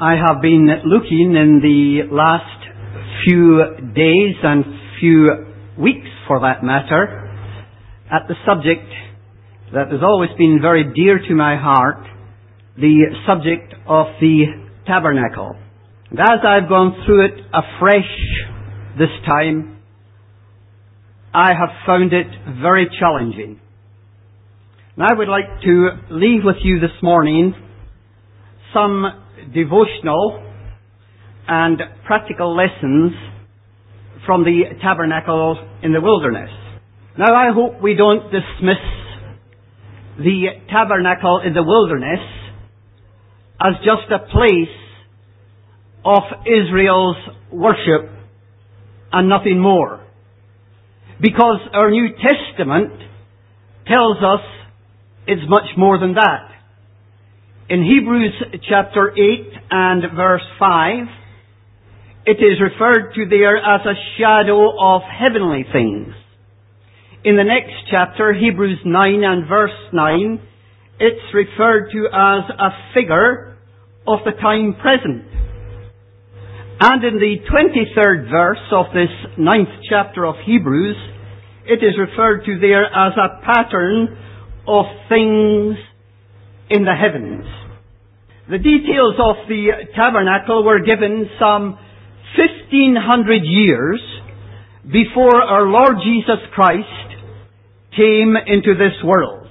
I have been looking in the last few days and few weeks, for that matter, at the subject that has always been very dear to my heart, the subject of the tabernacle. And as I've gone through it afresh this time, I have found it very challenging. And I would like to leave with you this morning some devotional and practical lessons from the tabernacle in the wilderness. Now, I hope we don't dismiss the tabernacle in the wilderness as just a place of Israel's worship and nothing more. Because our New Testament tells us it's much more than that. In Hebrews chapter 8 and verse 5, it is referred to there as a shadow of heavenly things. In the next chapter, Hebrews 9 and verse 9, it's referred to as a figure of the time present. And in the 23rd verse of this 9th chapter of Hebrews, it is referred to there as a pattern of things in the heavens. The details of the tabernacle were given some 1,500 years before our Lord Jesus Christ came into this world.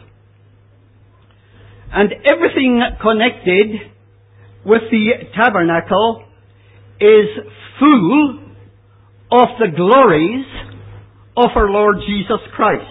And everything connected with the tabernacle is full of the glories of our Lord Jesus Christ.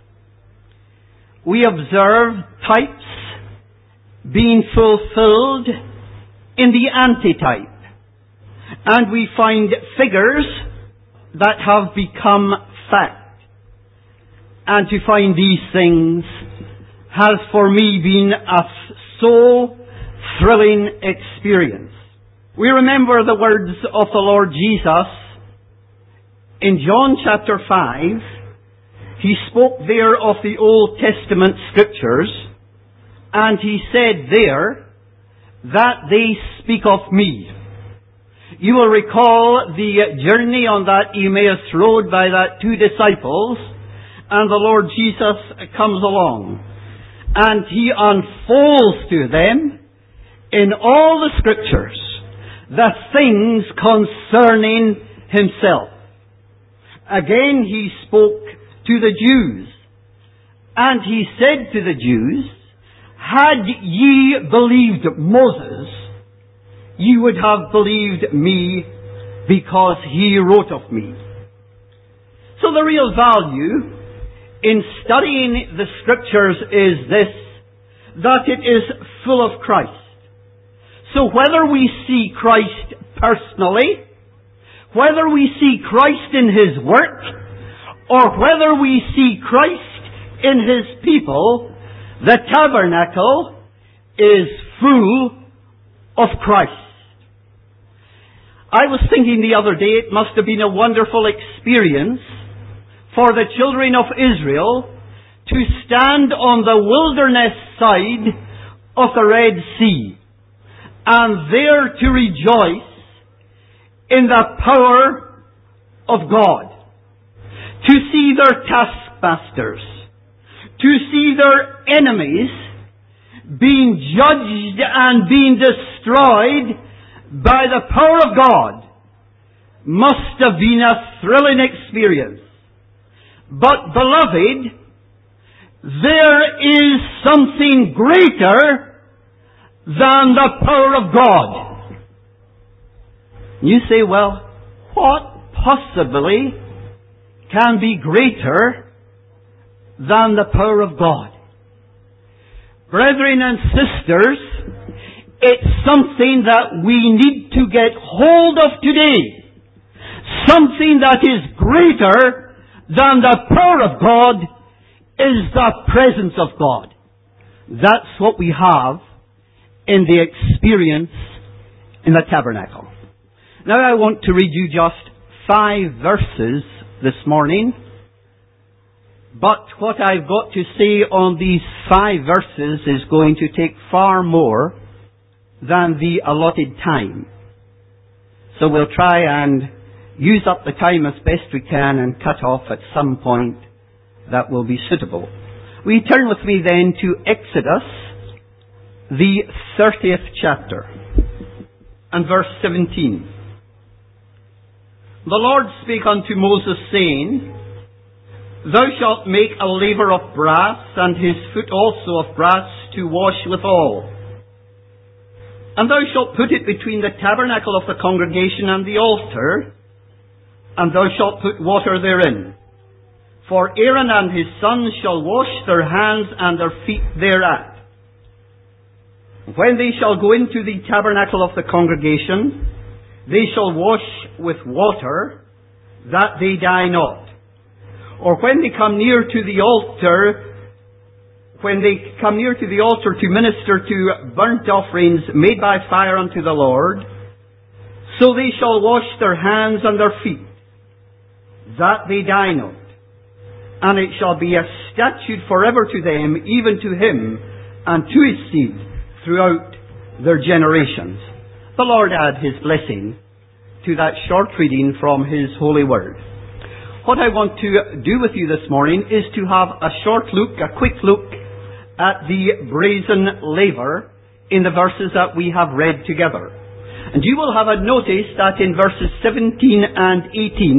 We observe types being fulfilled in the antitype. And we find figures that have become fact. And to find these things has for me been a soul-thrilling experience. We remember the words of the Lord Jesus in John chapter 5. He spoke there of the Old Testament Scriptures, and he said there that they speak of me. You will recall the journey on that Emmaus road by that two disciples, and the Lord Jesus comes along, and he unfolds to them in all the Scriptures the things concerning himself. Again he spoke to the Jews, and he said to the Jews, had ye believed Moses, ye would have believed me, because he wrote of me. So the real value in studying the Scriptures is this, that it is full of Christ. So whether we see Christ personally, whether we see Christ in His work, or whether we see Christ in His people, the tabernacle is full of Christ. I was thinking the other day it must have been a wonderful experience for the children of Israel to stand on the wilderness side of the Red Sea and there to rejoice in the power of God. To see their taskmasters, to see their enemies being judged and being destroyed by the power of God must have been a thrilling experience. But beloved, there is something greater than the power of God. You say, well, what possibly can be greater than the power of God? Brethren and sisters, it's something that we need to get hold of today. Something that is greater than the power of God is the presence of God. That's what we have in the experience in the tabernacle. Now I want to read you just 5 verses this morning. But what I've got to say on these 5 verses is going to take far more than the allotted time. So we'll try and use up the time as best we can and cut off at some point that will be suitable. We turn with me then to Exodus, the 30th chapter, and verse 17. The Lord spake unto Moses, saying, Thou shalt make a laver of brass, and his foot also of brass, to wash withal. And thou shalt put it between the tabernacle of the congregation and the altar, and thou shalt put water therein. For Aaron and his sons shall wash their hands and their feet thereat. When they shall go into the tabernacle of the congregation, they shall wash with water, that they die not. Or when they come near to the altar, to minister to burnt offerings made by fire unto the Lord, so they shall wash their hands and their feet, that they die not. And it shall be a statute forever to them, even to him, and to his seed, throughout their generations. The Lord add his blessing to that short reading from his holy word. What I want to do with you this morning is to have a quick look at the brazen laver in the verses that we have read together. And you will have noticed that in verses 17 and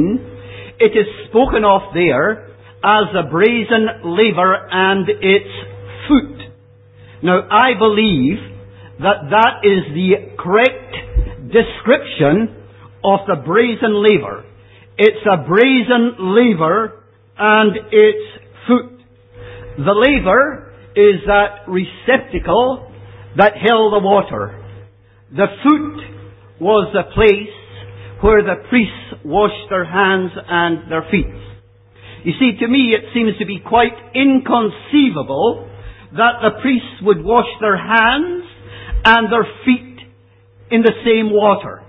18, it is spoken of there as a brazen laver and its foot. Now, I believe that is the correct description of the brazen laver. It's a brazen laver and its foot. The laver is that receptacle that held the water. The foot was the place where the priests washed their hands and their feet. You see, to me it seems to be quite inconceivable that the priests would wash their hands and their feet in the same water.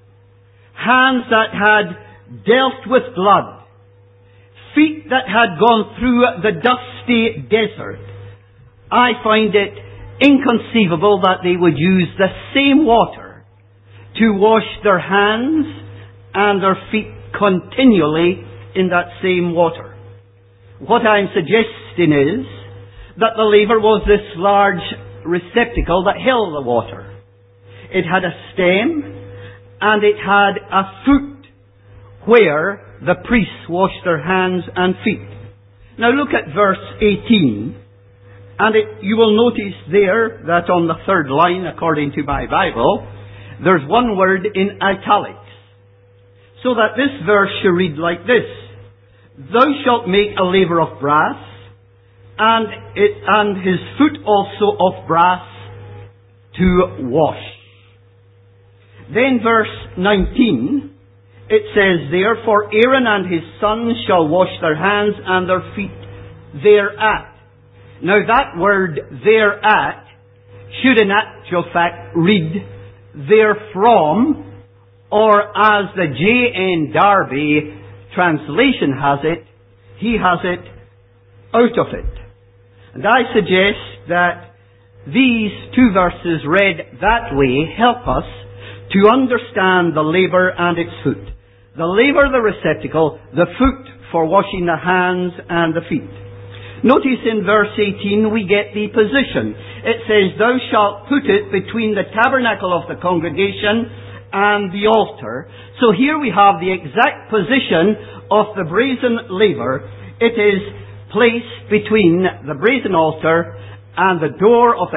Hands that had dealt with blood. Feet that had gone through the dusty desert. I find it inconceivable that they would use the same water to wash their hands and their feet continually in that same water. What I'm suggesting is that the laver was this large receptacle that held the water. It had a stem and it had a foot where the priests washed their hands and feet. Now look at verse 18, and you will notice there that on the third line, according to my Bible, there's one word in italics. So that this verse should read like this: Thou shalt make a laver of brass, and his foot also of brass, to wash. Then verse 19, it says there, For Aaron and his sons shall wash their hands and their feet thereat. Now that word thereat should in actual fact read therefrom, or as the J.N. Darby translation has it, he has it out of it. And I suggest that these two verses read that way help us to understand the laver and its foot. The laver, the receptacle, the foot for washing the hands and the feet. Notice in verse 18 we get the position. It says, Thou shalt put it between the tabernacle of the congregation and the altar. So here we have the exact position of the brazen laver. It is placed between the brazen altar and the door of the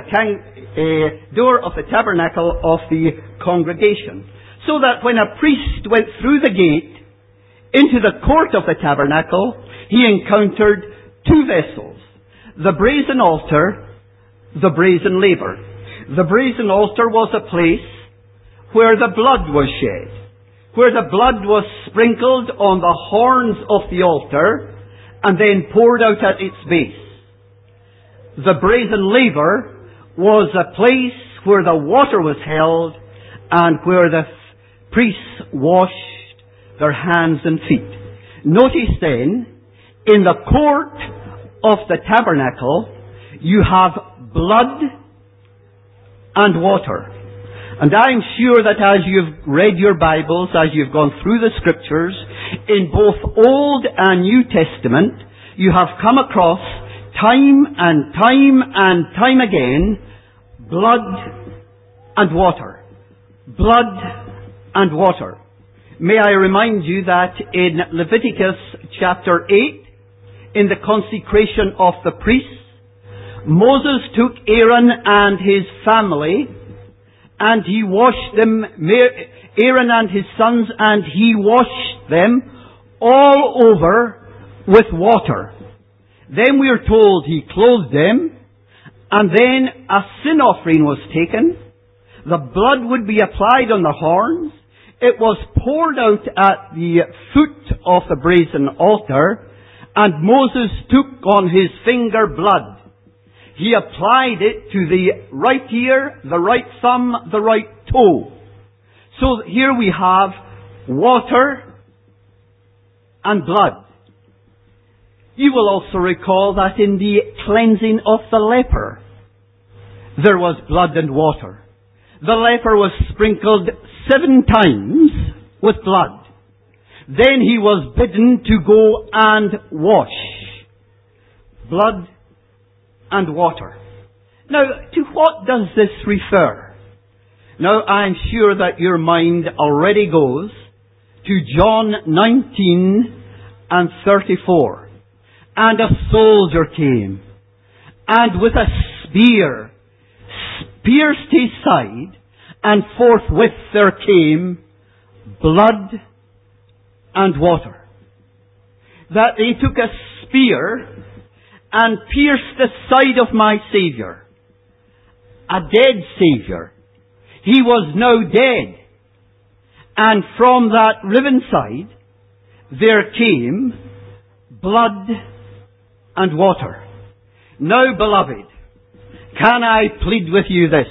tabernacle of the congregation. So that when a priest went through the gate into the court of the tabernacle, he encountered two vessels: the brazen altar, the brazen laver. The brazen altar was a place where the blood was shed, where the blood was sprinkled on the horns of the altar and then poured out at its base. The brazen laver was a place where the water was held and where the priests washed their hands and feet. Notice then, in the court of the tabernacle, you have blood and water. And I'm sure that as you've read your Bibles, as you've gone through the Scriptures, in both Old and New Testament, you have come across time and time and time again, blood and water. Blood and water. May I remind you that in Leviticus chapter 8, in the consecration of the priests, Moses took Aaron and his family, and he washed them, Aaron and his sons, and he washed them all over with water. Then we are told he clothed them, and then a sin offering was taken. The blood would be applied on the horns. It was poured out at the foot of the brazen altar, and Moses took on his finger blood. He applied it to the right ear, the right thumb, the right toe. So here we have water and blood. You will also recall that in the cleansing of the leper, there was blood and water. The leper was sprinkled 7 times with blood. Then he was bidden to go and wash. Blood and water. Now, to what does this refer? Now, I'm sure that your mind already goes to John 19 and 34. And a soldier came, and with a spear pierced his side, and forthwith there came blood and water. That he took a spear and pierced the side of my Saviour. A dead Saviour. He was now dead. And from that riven side there came blood and water. Now, beloved, can I plead with you this?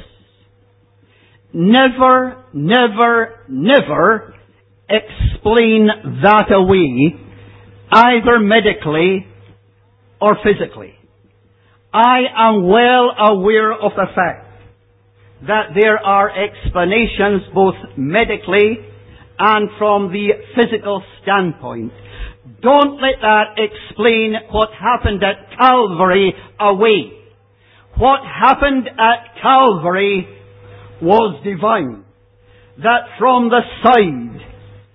Never, never, never explain that away, either medically or physically. I am well aware of the fact that there are explanations both medically and from the physical standpoint. Don't let that explain what happened at Calvary away. What happened at Calvary was divine. That from the side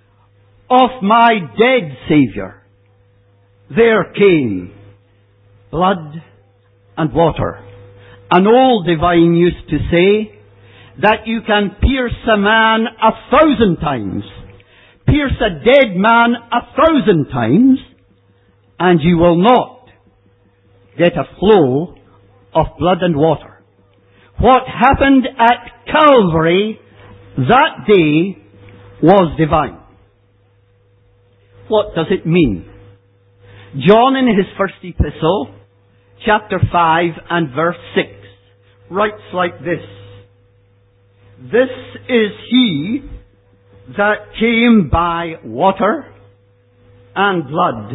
of my dead Saviour there came blood and water. An old divine used to say that you can pierce a man 1,000 times, pierce a dead man 1,000 times, and you will not get a flow of blood and water. What happened at Calvary that day was divine. What does it mean? John, in his first epistle, chapter 5 and verse 6, writes like this: This is he that came by water and blood,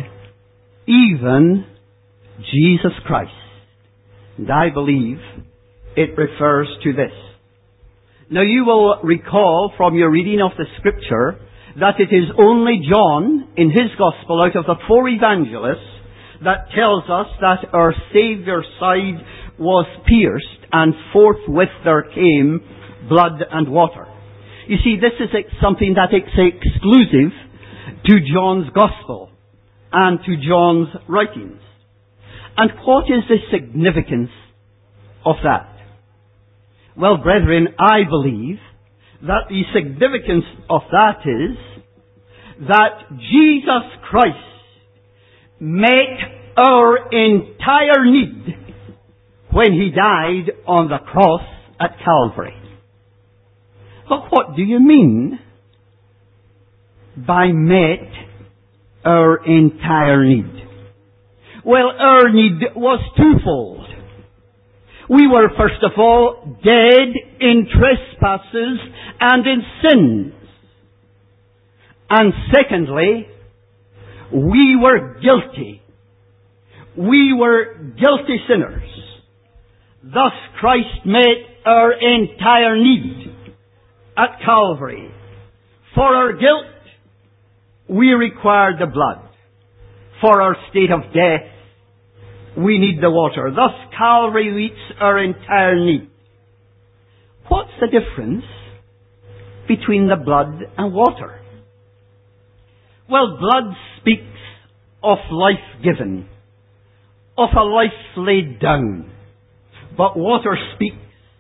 even Jesus Christ. And I believe it refers to this. Now, you will recall from your reading of the Scripture that it is only John in his Gospel out of the 4 evangelists that tells us that our Saviour's side was pierced and forthwith there came blood and water. You see, this is something that is exclusive to John's Gospel and to John's writings. And what is the significance of that? Well, brethren, I believe that the significance of that is that Jesus Christ met our entire need when He died on the cross at Calvary. But what do you mean by met our entire need? Well, our need was twofold. We were, first of all, dead in trespasses and in sins. And secondly, we were guilty. We were guilty sinners. Thus Christ met our entire need. at Calvary. For our guilt, we require the blood. For our state of death, we need the water. Thus, Calvary meets our entire need. What's the difference between the blood and water? Well, blood speaks of life given, of a life laid down. But water speaks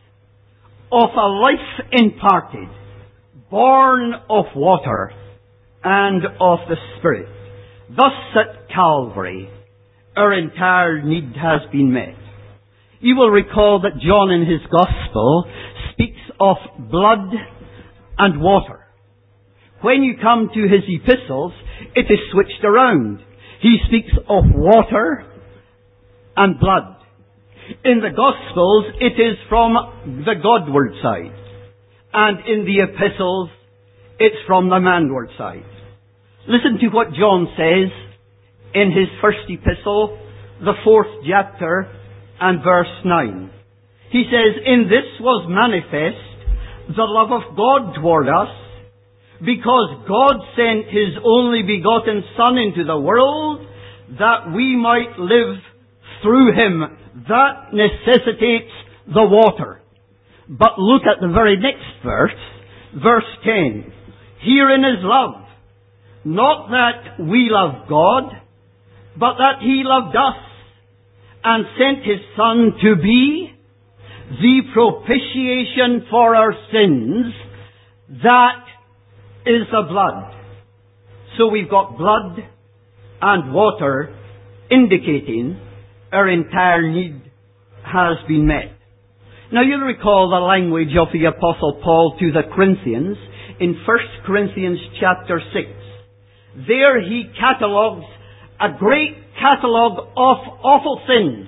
of a life imparted, born of water and of the Spirit. Thus at Calvary, our entire need has been met. You will recall that John in his Gospel speaks of blood and water. When you come to his epistles, it is switched around. He speaks of water and blood. In the Gospels, it is from the Godward side. And in the epistles, it's from the manward side. Listen to what John says in his first epistle, the 4th chapter and verse 9. He says, "In this was manifest the love of God toward us, because God sent His only begotten Son into the world, that we might live through Him." That necessitates the water. But look at the very next verse, verse 10. "Herein is love, not that we love God, but that He loved us, and sent His Son to be the propitiation for our sins." That is the blood. So we've got blood and water indicating our entire need has been met. Now you'll recall the language of the Apostle Paul to the Corinthians in 1 Corinthians chapter 6. There he catalogues a great catalogue of awful sins.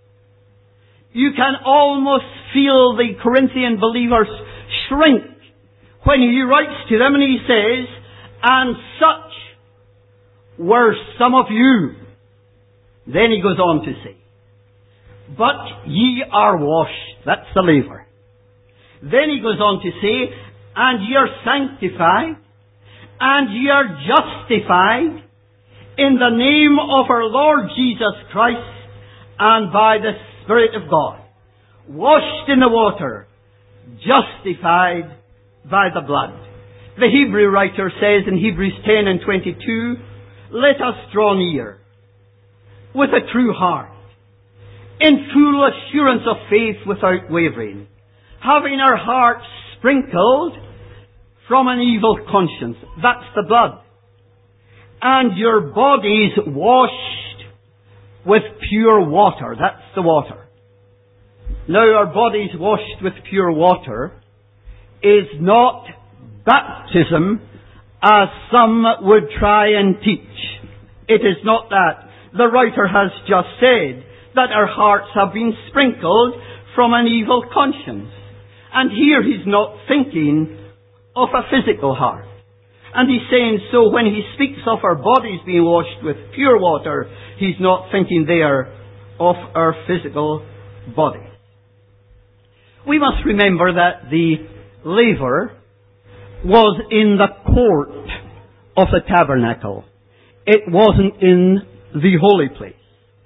You can almost feel the Corinthian believers shrink when he writes to them and he says, "And such were some of you." Then he goes on to say, "But ye are washed." That's the laver. Then he goes on to say, "And ye are sanctified, and ye are justified in the name of our Lord Jesus Christ, and by the Spirit of God." Washed in the water, justified by the blood. The Hebrew writer says in Hebrews 10 and 22, "Let us draw near with a true heart, in full assurance of faith without wavering, having our hearts sprinkled from an evil conscience." That's the blood. "And your bodies washed with pure water." That's the water. Now our bodies washed with pure water is not baptism as some would try and teach. It is not that. The writer has just said that our hearts have been sprinkled from an evil conscience. And here he's not thinking of a physical heart. And he's saying, so when he speaks of our bodies being washed with pure water, he's not thinking there of our physical body. We must remember that the laver was in the court of the tabernacle. It wasn't in the holy place.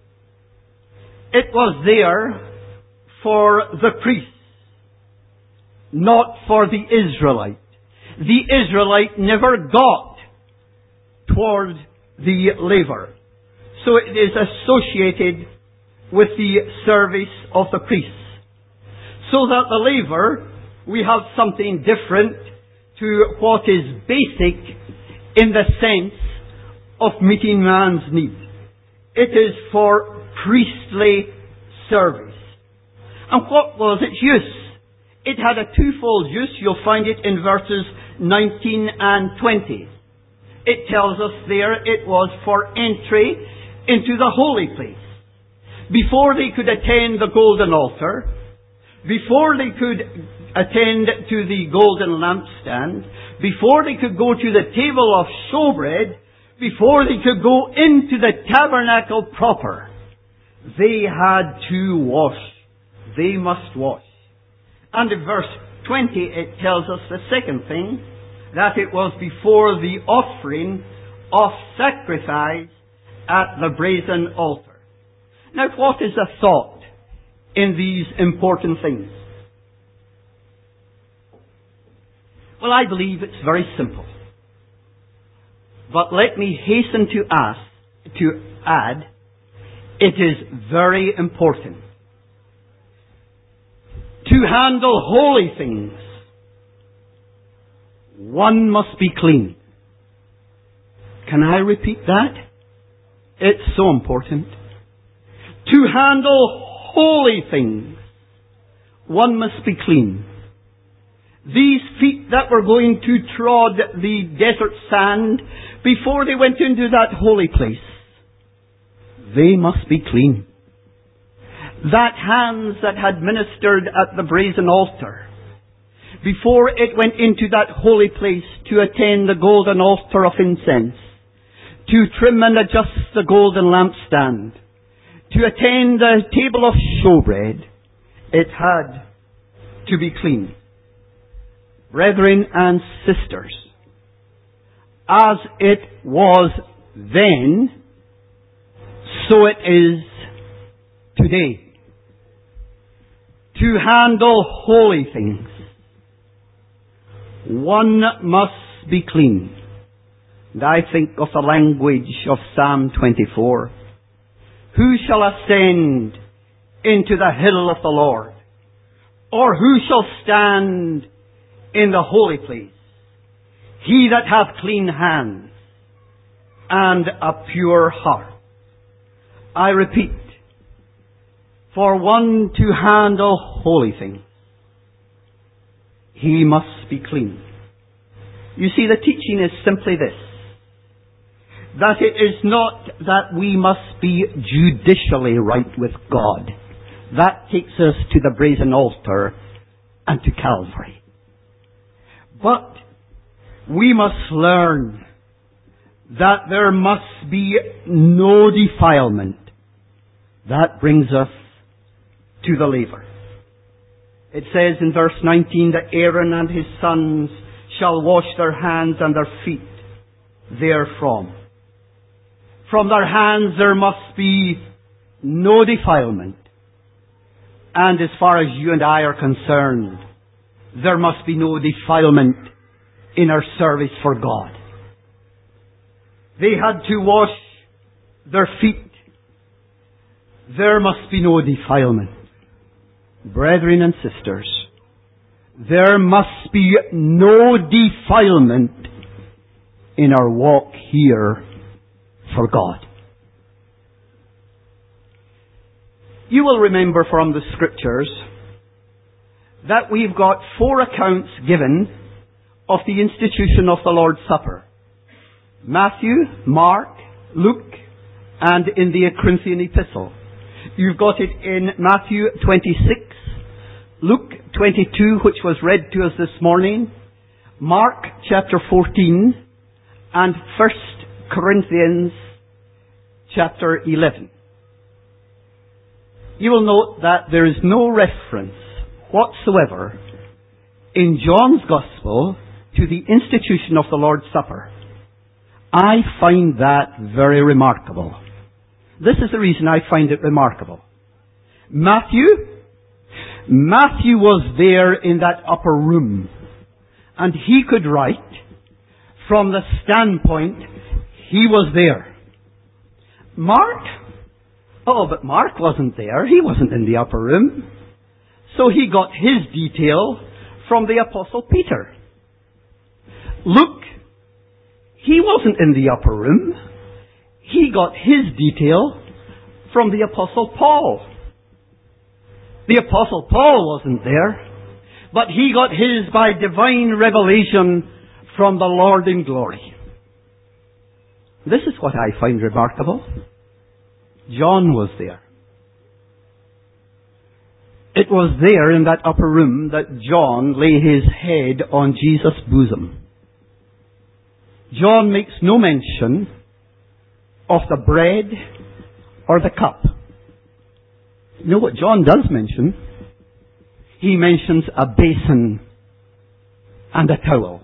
It was there for the priest, not for the Israelite. The Israelite never got toward the laver. So it is associated with the service of the priests. So that the laver, we have something different to what is basic in the sense of meeting man's need. It is for priestly service. And what was its use? It had a twofold use. You'll find it in verses 19 and 20. It tells us there it was for entry into the holy place. Before they could attend the golden altar, before they could attend to the golden lampstand, before they could go to the table of showbread, before they could go into the tabernacle proper, they had to wash. They must wash. And in verse 20 it tells us the second thing, that it was before the offering of sacrifice at the brazen altar. Now, what is the thought in these important things? Well, I believe it's very simple. But let me hasten to add, it is very important. To handle holy things, one must be clean. Can I repeat that? It's so important. To handle holy things, one must be clean. These feet that were going to trod the desert sand before they went into that holy place, they must be clean. That hands that had ministered at the brazen altar, before it went into that holy place to attend the golden altar of incense, to trim and adjust the golden lampstand, to attend the table of showbread, it had to be clean. Brethren and sisters, as it was then, so it is today. To handle holy things, one must be clean. And I think of the language of Psalm 24. Who shall ascend into the hill of the Lord? Or who shall stand in the holy place? He that hath clean hands and a pure heart. I repeat, for one to handle holy things, he must be clean. You see, the teaching is simply this, that it is not that we must be judicially right with God. That takes us to the brazen altar and to Calvary. But we must learn that there must be no defilement. That brings us to the laver. It says in verse 19 that Aaron and his sons shall wash their hands and their feet therefrom. From their hands there must be no defilement. And as far as you and I are concerned, there must be no defilement in our service for God. They had to wash their feet. There must be no defilement. Brethren and sisters, there must be no defilement in our walk here for God. You will remember from the Scriptures that we've got 4 accounts given of the institution of the Lord's Supper. Matthew, Mark, Luke, and in the Corinthian epistle. You've got it in Matthew 26, Luke 22, which was read to us this morning, Mark chapter 14, and 1 Corinthians chapter 11. You will note that there is no reference whatsoever in John's Gospel to the institution of the Lord's Supper. I find that very remarkable. This is the reason I find it remarkable. Matthew was there in that upper room, and he could write from the standpoint he was there. Mark? Oh, but Mark wasn't there. He wasn't in the upper room. So he got his detail from the Apostle Peter. Luke, he wasn't in the upper room. He got his detail from the Apostle Paul. The Apostle Paul wasn't there, but he got his by divine revelation from the Lord in glory. This is what I find remarkable. John was there. It was there in that upper room that John lay his head on Jesus' bosom. John makes no mention of the bread or the cup. You know what John does mention? He mentions a basin and a towel.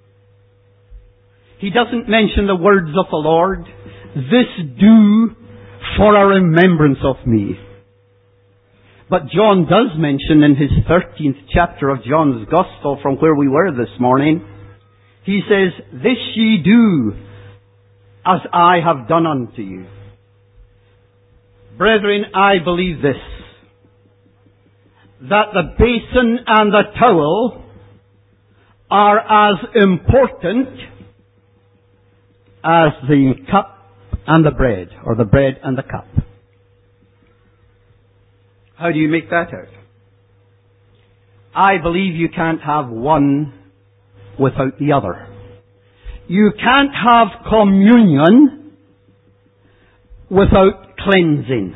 He doesn't mention the words of the Lord, "This do for a remembrance of me." But John does mention in his 13th chapter of John's Gospel, from where we were this morning, he says, "This ye do as I have done unto you." Brethren, I believe this, that the basin and the towel are as important as the cup and the bread, or the bread and the cup. How do you make that out? I believe you can't have one without the other. You can't have communion without cleansing.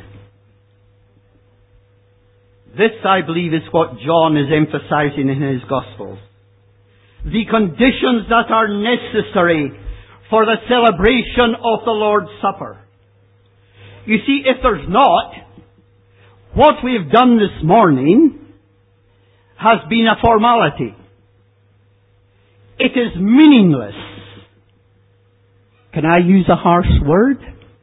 This, I believe, is what John is emphasizing in his Gospels. The conditions that are necessary for the celebration of the Lord's Supper. You see, if there's not, what we've done this morning has been a formality. It is meaningless. Can I use a harsh word?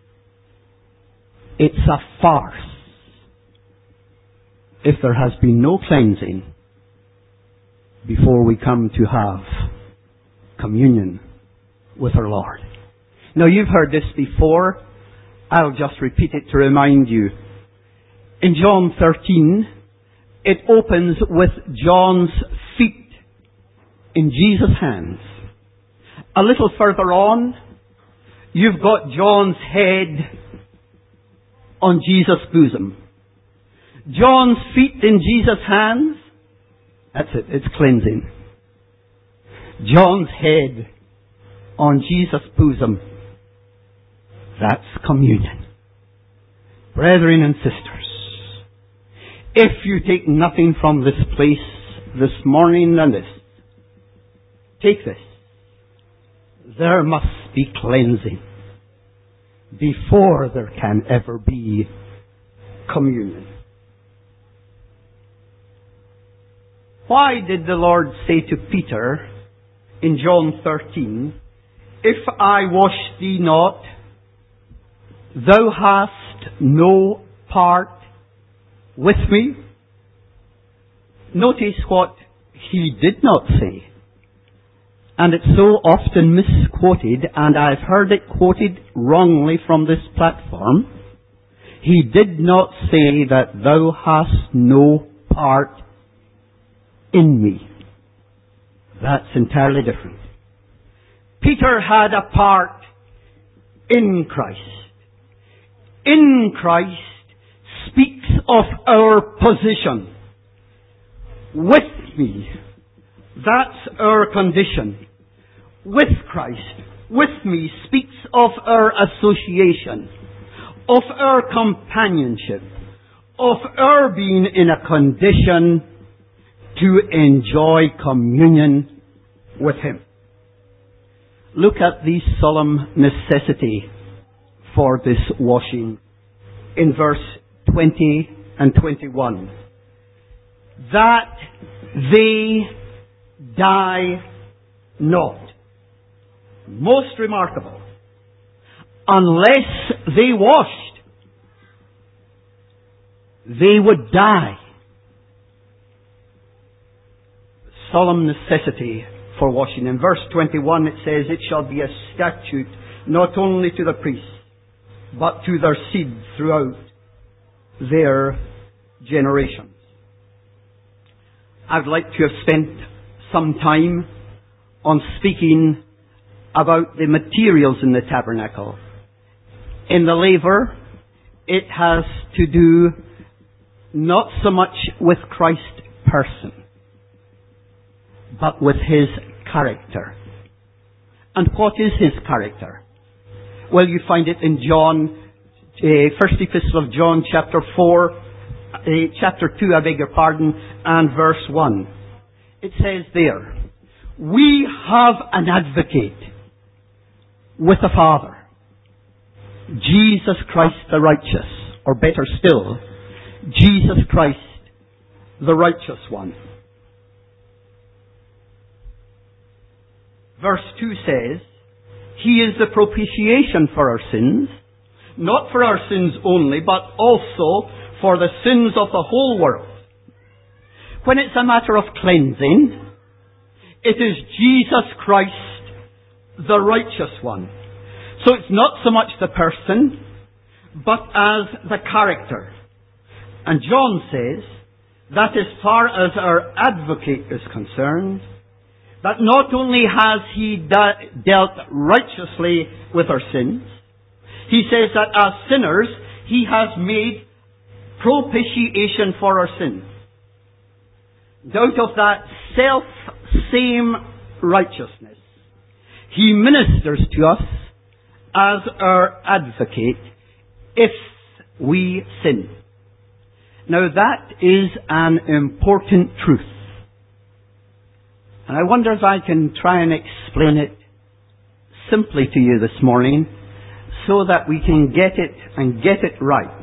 It's a farce if there has been no cleansing before we come to have communion with our Lord. Now, you've heard this before. I'll just repeat it to remind you. In John 13, it opens with John's feet in Jesus' hands. A little further on, you've got John's head on Jesus' bosom. John's feet in Jesus' hands, that's it, it's cleansing. John's head on Jesus' bosom, that's communion. Brethren and sisters, if you take nothing from this place this morning than this, take this. There must be cleansing before there can ever be communion. Why did the Lord say to Peter in John 13, "If I wash thee not, thou hast no part with me"? Notice what he did not say. And it's so often misquoted, and I've heard it quoted wrongly from this platform. He did not say that thou hast no part in me. That's entirely different. Peter had a part in Christ. In Christ speaks of our position. With me. That's our condition. With Christ, with me, speaks of our association, of our companionship, of our being in a condition to enjoy communion with Him. Look at the solemn necessity for this washing in verse 20 and 21. That they die not. Most remarkable. Unless they washed, they would die. Solemn necessity for washing. In verse 21 it says, "It shall be a statute not only to the priests, but to their seed throughout their generations." I'd like to have spent some time on speaking about the materials in the tabernacle. In the laver, it has to do not so much with Christ's person, but with His character. And what is His character? Well, you find it in John, First Epistle of John, chapter 2, and verse 1. It says there, "We have an advocate with the Father, Jesus Christ the righteous," or better still, Jesus Christ the righteous one. verse 2 says, He is the propitiation for our sins, not for our sins only, but also for the sins of the whole world. When it's a matter of cleansing, it is Jesus Christ, the righteous one. So it's not so much the person, but as the character. And John says that as far as our advocate is concerned, that not only has he dealt righteously with our sins, he says that as sinners, he has made propitiation for our sins. Out of that self-same righteousness, he ministers to us as our advocate if we sin. Now that is an important truth. And I wonder if I can try and explain it simply to you this morning so that we can get it and get it right.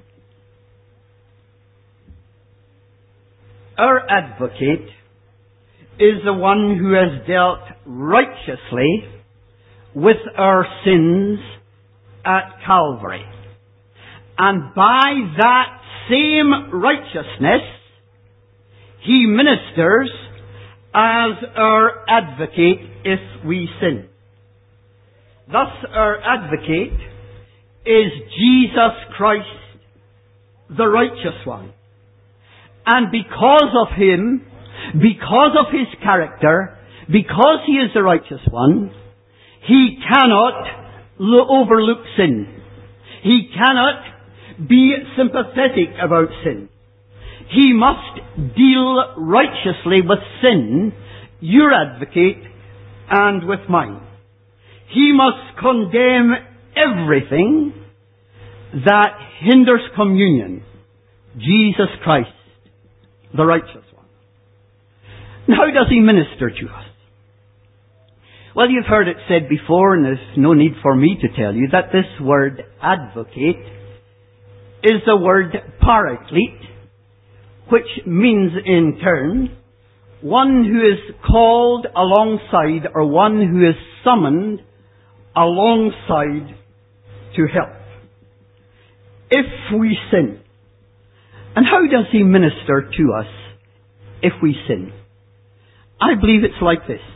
Our advocate is the one who has dealt righteously with our sins at Calvary. And by that same righteousness, he ministers as our advocate if we sin. Thus our advocate is Jesus Christ, the righteous one. And because of him, because of his character, because he is the righteous one, he cannot overlook sin. He cannot be sympathetic about sin. He must deal righteously with sin, your advocate, and with mine. He must condemn everything that hinders communion. Jesus Christ, the righteous one. And how does he minister to us? Well, you've heard it said before, and there's no need for me to tell you, that this word advocate is the word paraclete, which means in turn one who is called alongside or one who is summoned alongside to help. If we sin. And how does he minister to us if we sin? I believe it's like this.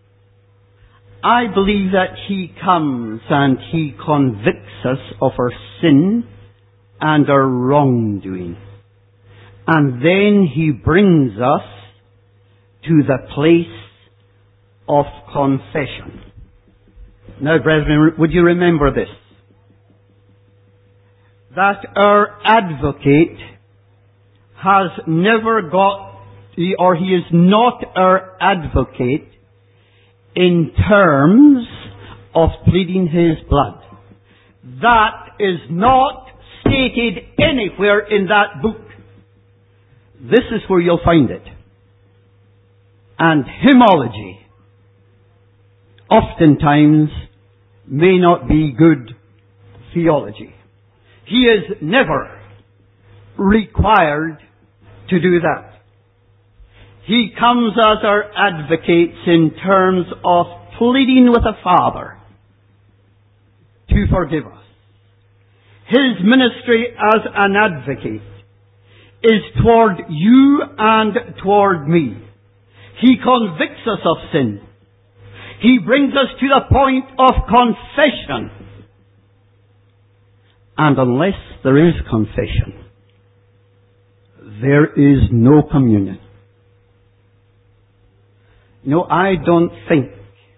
I believe that he comes and he convicts us of our sin and our wrongdoing. And then he brings us to the place of confession. Now, brethren, would you remember this? That our advocate has never got, or he is not our advocate in terms of pleading his blood. That is not stated anywhere in that book. This is where you'll find it. And hymnology oftentimes may not be good theology. He is never required to do that. He comes as our advocate in terms of pleading with the Father to forgive us. His ministry as an advocate is toward you and toward me. He convicts us of sin. He brings us to the point of confession. And unless there is confession, there is no communion. No, I don't think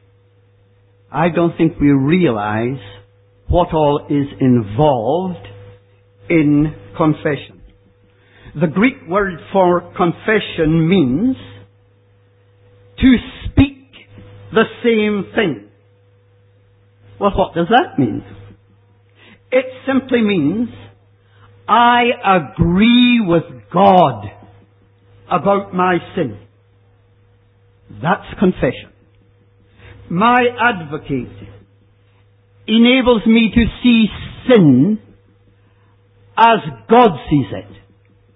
we realize what all is involved in confession. The Greek word for confession means to speak the same thing. Well, what does that mean? It simply means I agree with God about my sin. That's confession. My advocate enables me to see sin as God sees it.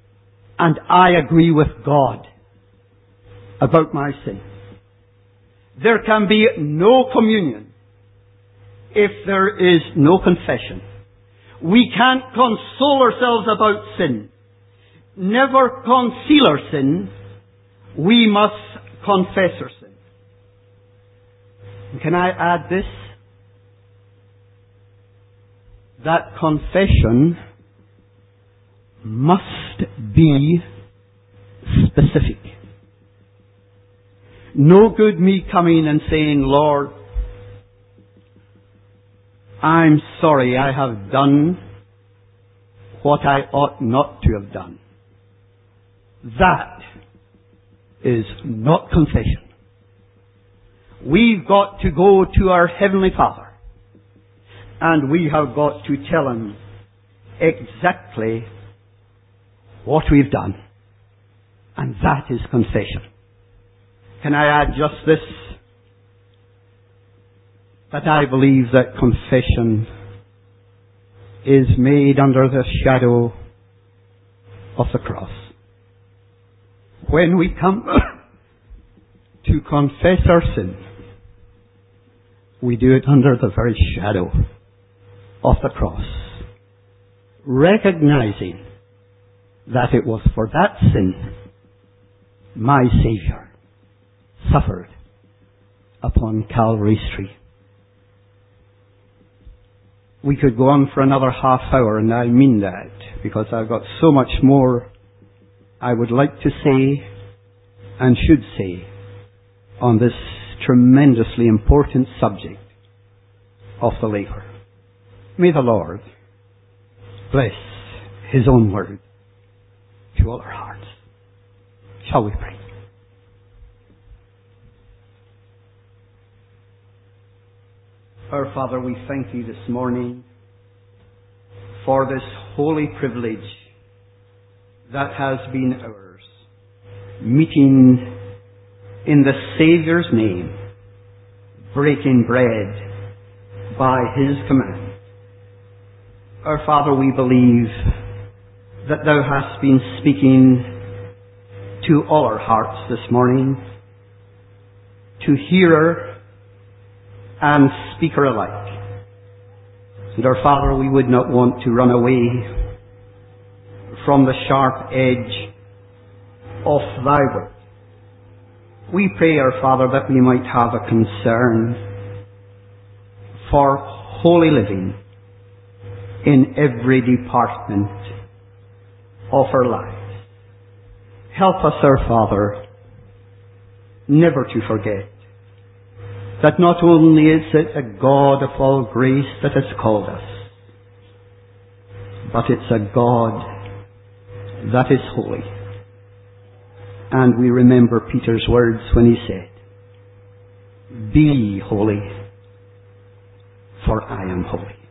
And I agree with God about my sin. There can be no communion if there is no confession. We can't console ourselves about sin. Never conceal our sin. We must confess our sin. And can I add this? That confession must be specific. No good me coming and saying, Lord, I'm sorry I have done what I ought not to have done. That is not confession. We've got to go to our Heavenly Father, and we have got to tell Him exactly what we've done. And that is confession. Can I add just this? That I believe that confession is made under the shadow of the cross. When we come to confess our sin, we do it under the very shadow of the cross, recognizing that it was for that sin my Saviour suffered upon Calvary's tree. We could go on for another half hour, and I mean that, because I've got so much more I would like to say and should say on this tremendously important subject of the laver. May the Lord bless His own word to all our hearts. Shall we pray? Our Father, we thank You this morning for this holy privilege that has been ours, meeting in the Saviour's name, breaking bread by His command. Our Father, we believe that Thou hast been speaking to all our hearts this morning, to hearer and speaker alike. And our Father, we would not want to run away from the sharp edge of Thy word. We pray, our Father, that we might have a concern for holy living in every department of our lives. Help us, our Father, never to forget that not only is it a God of all grace that has called us, but it's a God that is holy. And we remember Peter's words when he said, "Be holy, for I am holy."